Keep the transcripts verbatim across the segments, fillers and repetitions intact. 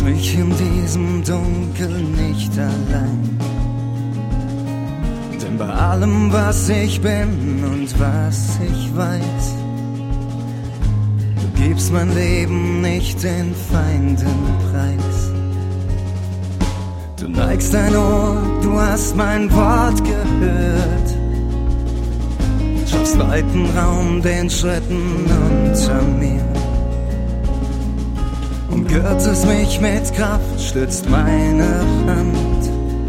mich in diesem Dunkel nicht allein. Denn bei allem, was ich bin und was ich weiß, du gibst mein Leben nicht den Feinden preis. Du neigst dein Ohr, du hast mein Wort gehört, schaffst weiten Raum den Schritten unter mir. Umgürtest mich mit Kraft, stützt meine Hand.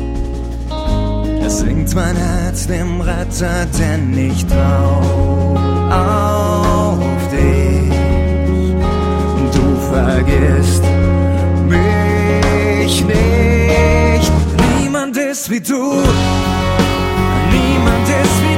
Es singt mein Herz dem Retter, denn ich trau auf dich. Du vergisst mich nicht. Niemand ist wie du, niemand ist wie